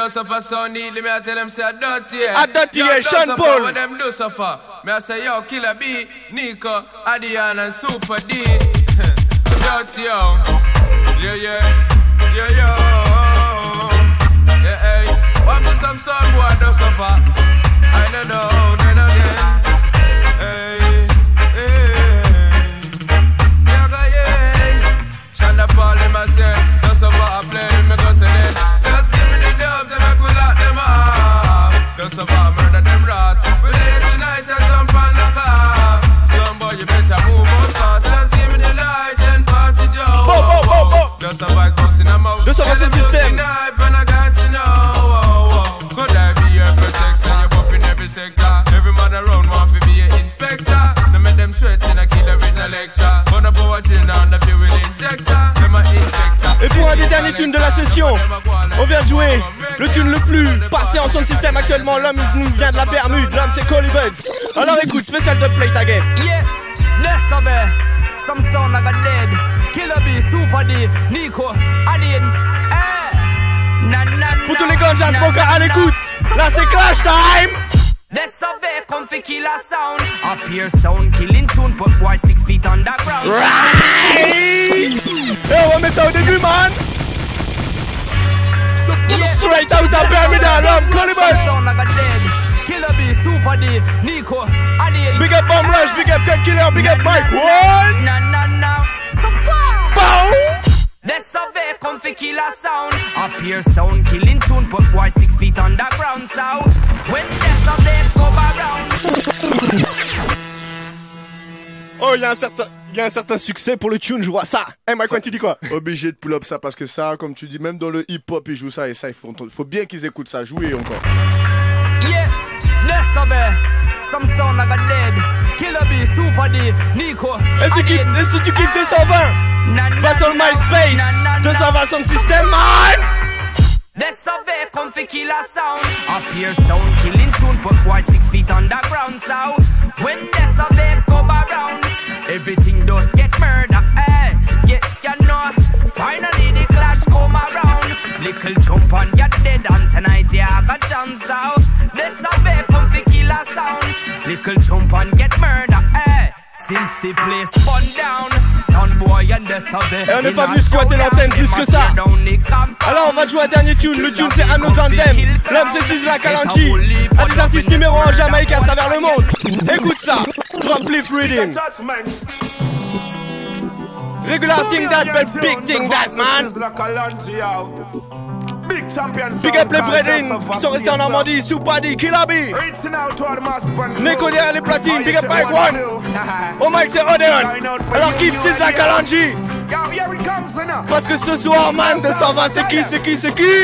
A dirty, yeah, Sean Paul. Me I say yo, Killer B, Nico, Adian and Super D. Dirty yo, yeah yeah, yeah yo, yeah hey. Want me some son boy don't suffer. I don't know, then again. Hey, hey, yeah go yeah. Shanda fall in my say, don't suffer I play me go say then. Just give me the dubs and I could lock them off. Don't suffer murder them ras. We lay tonight and jump on the car. Some boy you better move out fast. Just give me the light and pass it yo. Bo bo bo bo. Don't suffer goes in a mouth. Don't suffer some system. And I got to know. Could I be a protector? You're buffing every sector. Every man around want to be an inspector. No make them sweat in a killer with a lecture. But a power chill down the fuel injector. Them a injector. Et pour un des derniers tunes de la session, on vient de jouer le tune le plus passé en son système actuellement. L'homme nous vient de la Bermude, l'homme c'est Collie Buds. Alors écoute, spécial dubplate again. Yeah, that's of it. Some sound like a dead. Killer B, Super D, Nico, Adin. Pour tous les ganja smokers à l'écoute, là c'est Clash Time. That's a very comfy killer sound. Up here sound killing tune, but why six feet underground? Right. Et on va mettre ça au début, man. Straight out of Bermuda, l'homme Collie Buds. Sound like a dead. Killer B, Super D, Nico, Adin. Big up Bomb Rush, big up Cut Killer, big up Mike One. Na na na. So far. Bow. That's a very comfy killer sound. Up here sound killing tune, but why six feet underground sound? When there's a bed come around. Oh, il y a un certain, il y a un certain succès pour le tune, je vois ça. Eh, hey, Mike, tu dis quoi? Obligé de pull up ça parce que ça, comme tu dis, même dans le hip-hop, ils jouent ça et ça, il faut, faut bien qu'ils écoutent ça, jouer encore. Yeah, that's a bed. Some sound like a dead. Killer B, Super D, Nico. Et si, qui, et si tu kiffes deux cent vingt, va sur le MySpace. deux cent vingt son système, man. That's a very comfy killer sound. Up here sound killing tune, but why six feet underground sound? When there's a bed come around, everything does get murder. Eh, yeah, you know. Finally the clash come around. Little jump on your dead and tonight you have a chance out. That's a very comfy killer sound. Little jump and get murder. Eh, since the place burn down. Et on n'est pas venu squatter l'antenne plus que ça. Alors on va jouer un dernier tune. Le tune c'est Anno Anthem. L'homme c'est Sizzla Kalonji. Un des artistes numéro un en Jamaïque à travers le monde. Écoute ça. Drop Leaf Reading. Regular thing that, but big thing that, man. Big up les Bredin qui sont restés en Normandie. Soupadi, Killaby. Neko derrière les platines. Big up Mike One. Oh Mike c'est Odeon. Alors kiff Sizzla Kalonji. Parce que ce soir, man, deux cent vingt c'est qui, c'est qui, c'est qui?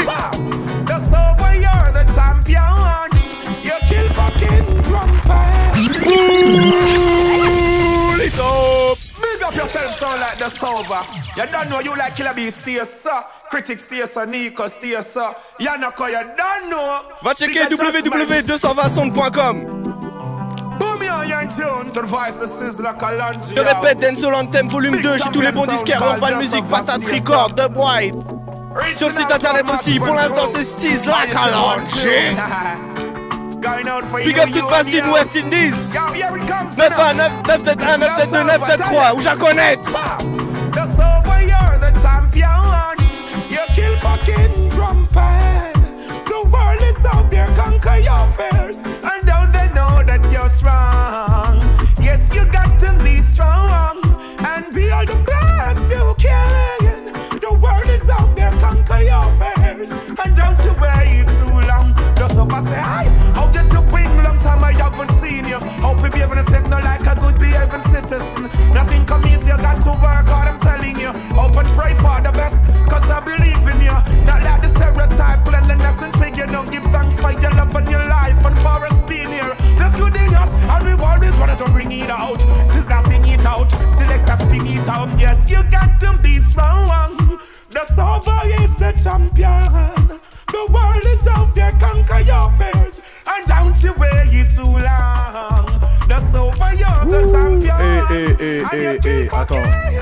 Big up yourself, sound like the Sova. You don't know you like Killer B, stay so. Critics stay so, Nico stay so. Yanako, you don't know. Va checker w w w point deux cent vingt sondes point com. Je répète, Dancehall Anthem volume deux, chez tous les bons disquaires, Urban Music, Patate Record, Dub White. Sur le site internet aussi, pour l'instant c'est Sizzla Kalonji. Big up toute Bastille West Indies. neuf un neuf neuf sept un neuf sept deux neuf sept trois, ou j'aconnette. And don't they know that you're strong? Yes, you got to be strong and be all the best you can. The world is out there, conquer your fears, and don't you wait too long. Just up and say hi. I'll get to win long time I haven't seen you. Hope you be able to sit no like a good behaving citizen. Nothing come easy, you got to work hard, I'm telling you. Hope and pray for the best, cause I believe in you. Not like the stereotype, cleanliness and trick. You don't give thanks for your love and your life and for us being here. That's good in us, and we've always wanted to bring it out. Sizzla sing it out, select us sing it out. Yes, you got to be strong. The Sova is the champion. The world is out there, conquer your fears, and don't you wait it too long. The Sova, you're the champion. Eh, eh, eh, eh, eh, attends.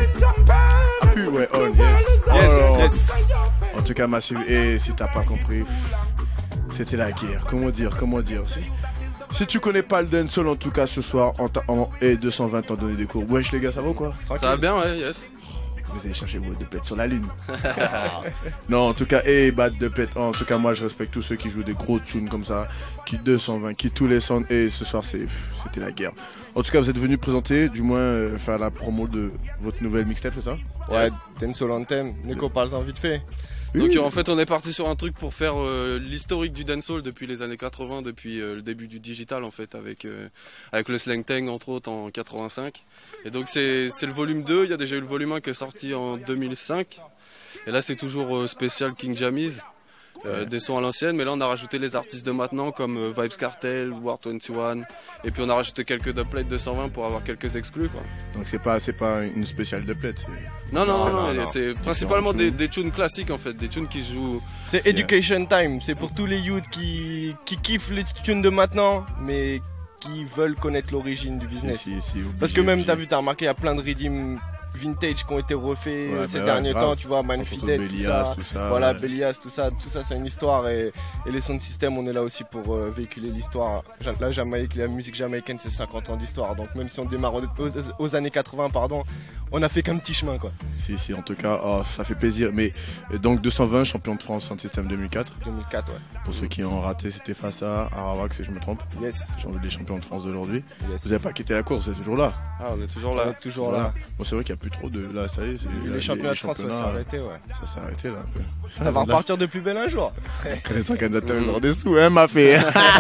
Appuie, ouais, on, yes. Yes, yes. En tout cas, Massive, et si t'as pas compris, c'était la guerre. Comment dire, comment dire si, si tu connais pas le dancehall, en tout cas, ce soir, en, en et deux cent vingt, t'en donner des cours. Wesh, les gars, ça va ou quoi? Ça va bien, ouais, yes. Vous allez chercher vos deux pètes sur la lune. Non, en tout cas, et bat de pète. En tout cas, moi, je respecte tous ceux qui jouent des gros tunes comme ça, qui deux cent vingt, qui tous les sons. Et ce soir, c'est, c'était la guerre. En tout cas, vous êtes venus présenter, du moins euh, faire la promo de votre nouvelle mixtape, c'est ça? Ouais, Dancehall Anthem. Nico, parle-en vite fait. Donc oui. En fait on est parti sur un truc pour faire euh, l'historique du dancehall depuis les années quatre-vingts, depuis euh, le début du digital en fait, avec, euh, avec le Slang Tang entre autres en quatre-vingt-cinq. Et donc c'est, c'est le volume deux, il y a déjà eu le volume un qui est sorti en deux mille cinq. Et là c'est toujours euh, spécial King Jammies, euh, des sons à l'ancienne, mais là on a rajouté les artistes de maintenant comme euh, Vibes Cartel, War vingt et un, et puis on a rajouté quelques dubplates deux cent vingt pour avoir quelques exclus quoi. Donc c'est pas, c'est pas une spéciale duplate, c'est... Non, non, non, non, non, c'est principalement des, des tunes classiques en fait, des tunes qui jouent. C'est Education Time, c'est pour tous les youths qui, qui kiffent les tunes de maintenant, mais qui veulent connaître l'origine du business. Si, si, si, obligé, parce que même, obligé. T'as vu, t'as remarqué, il y a plein de redeems vintage qui ont été refaits ouais, ces bah derniers ouais, temps, tu vois, Man Fidel, tout, tout ça, voilà, ouais. Bélias, tout ça, tout ça c'est une histoire et, et les sound system, on est là aussi pour euh, véhiculer l'histoire. La Jamaïque, la musique jamaïcaine c'est cinquante ans d'histoire, donc même si on démarre aux, aux années quatre-vingts, pardon, on a fait qu'un petit chemin quoi. Si, si, en tout cas, oh, ça fait plaisir, mais donc deux cent vingt, champion de France sound system deux mille quatre. deux mille quatre, ouais. Pour ceux qui ont raté, c'était face à Arawak, si je me trompe. Yes. Les champions de France d'aujourd'hui. Yes. Vous n'avez pas quitté la course, vous êtes toujours là. Ah, on est toujours là. On est toujours voilà. là. Bon, c'est vrai qu'il n'y a plus trop de. Là, ça y est. C'est... Les, les championnats de France, ça s'est arrêté, ouais. Ça s'est arrêté, là, un peu. Ça va repartir de plus belle un jour. Quand les organisateurs, ils ont des sous, hein, ma fille.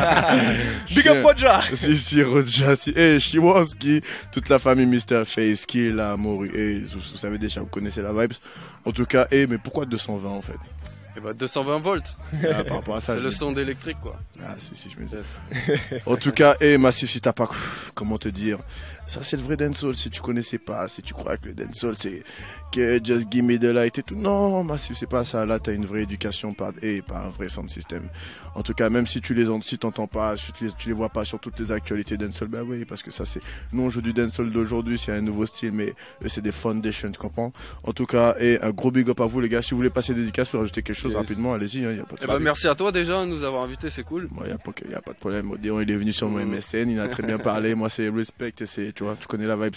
Big up Roja. Si, si, Roja, si. Eh, Shiwoski, toute la famille Mister Face, qui est là, Mori. Eh, vous, vous savez déjà, vous connaissez la vibes. En tout cas, eh, mais pourquoi deux cent vingt, en fait? Et bah deux cent vingt volts. Ah, par rapport à ça, c'est le dis. son d'électrique quoi. Ah si si je me dis. En tout cas, et eh, Massif, si t'as pas, comment te dire, ça c'est le vrai dancehall. Si tu connaissais pas, si tu crois que le dancehall c'est que just give me the light et tout, non Massif c'est pas ça. Là t'as une vraie éducation par et pas un vrai sound system. En tout cas, même si tu les si t'entends pas, si tu les, tu les vois pas sur toutes les actualités dancehall, bah oui parce que ça c'est nous on joue du dancehall d'aujourd'hui, c'est un nouveau style, mais eux, c'est des foundations, tu comprends. En tout cas, et un gros big up à vous les gars. Si vous voulez passer dédicace ou rajouter quelque chose yes. rapidement, allez-y. Hein, y a pas de eh bah, merci à toi déjà de nous avoir invités, c'est cool. Il bon, n'y a, a pas de problème. Odéon il est venu sur mon M S N, il a très bien parlé. Moi c'est respect, c'est, tu vois, tu connais la vibe, c'est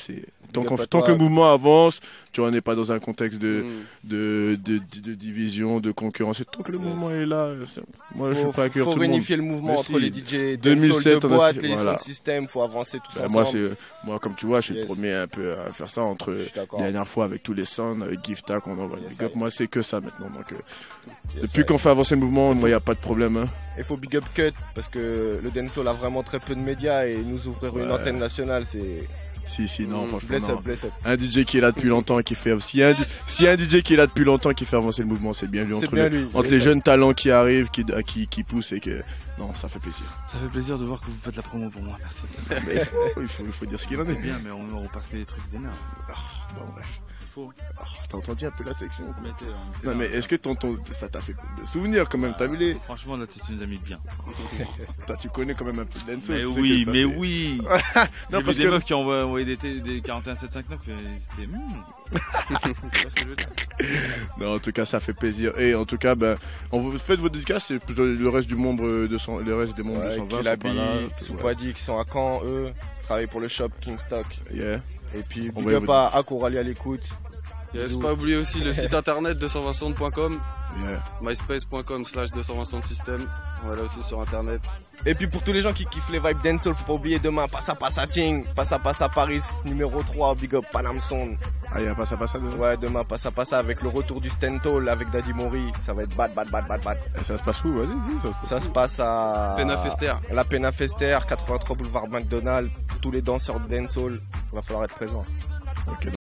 Tant, Big qu'on- up à tant toi. que le mouvement avance, tu vois, on n'est pas dans un contexte de, Mm. de, de, de, de division, de concurrence. Et tant que le mouvement est là, c'est- moi je Faut- suis pas à accueillir faut tout le monde. réunifier le mouvement Mais entre si. les D J deux mille sept, de on a boîte, su- les voilà. sons de système, faut avancer tous Bah, ensemble. moi, c'est, moi, comme tu vois, je suis Yes. le premier un peu à faire ça entre d'accord. la dernière fois avec tous les sounds, avec Gifta qu'on envoie. Yes, Big up. I. Moi, c'est que ça maintenant. Donc, euh, Yes, depuis I. qu'on fait avancer le mouvement, moi, il n'y a pas de problème. Hein. Il faut big up Cut parce que le dancehall a vraiment très peu de médias et nous ouvrir une Ouais. antenne nationale, c'est. Si, si, non, Mm, franchement. bless non. up, bless up. Un D J qui est là depuis longtemps et qui fait. S'il y, a un D- s'il y a un D J qui est là depuis longtemps et qui fait avancer le mouvement, c'est bien lui. C'est Entre, bien les, lui, entre yes, les I. jeunes talents qui arrivent, qui, qui, qui poussent et que. Non, ça fait plaisir. Ça fait plaisir de voir que vous faites la promo pour moi, merci. Mais il faut, il faut, il faut dire ce qu'il en est. C'est bien, mais on, on passe que des trucs vénères. Ah, bon, bref. Faut. Ah, t'as entendu un peu la section quoi. Mettez, euh, mettez Non là, mais là. est-ce que ton, ton- ça t'a fait des souvenirs quand même, t'as vu les... Franchement, là, tu nous as mis bien. T'as- tu connais quand même un peu de dancehall, Mais tu sais oui, que ça, mais c'est- oui. Non J'ai parce vu des que... meufs qui envoient envoyé des, t- des quarante et un sept cinquante-neuf et c'était... hmm. Tu vois ce que je veux dire? Non en tout cas ça fait plaisir. Et en tout cas ben, on vous faites votre dédicace, c'est plutôt le reste du membre de cent, le reste des membres Ouais, de cent vingt qui sont pas là. sont pas dit, qui sont à Caen, eux, travaillent pour le shop Kingstock. Yeah. Et puis On big va y up à Akourali à l'écoute. Yes, Bisous. pas oublier aussi le site internet deux cent vingt sound point com, Yeah. myspace point com slash deux cent vingt sound system. Voilà aussi sur internet. Et puis pour tous les gens qui kiffent les vibes dancehall, faut pas oublier demain, Passa Passa Ting, Passa Passa Paris, numéro trois, big up Panam Sound. Ah y'a Passa Passa demain? Ouais, demain, Passa Passa avec le retour du Stentall avec Daddy Mori, ça va être bad, bad, bad, bad, bad. Et ça se passe où? Vas-y, dis, ça se passe Ça où se passe à... Pena Fester. La Pena Fester, quatre-vingt-trois boulevard McDonald, pour tous les danseurs de dancehall, il va falloir être présent. Ok.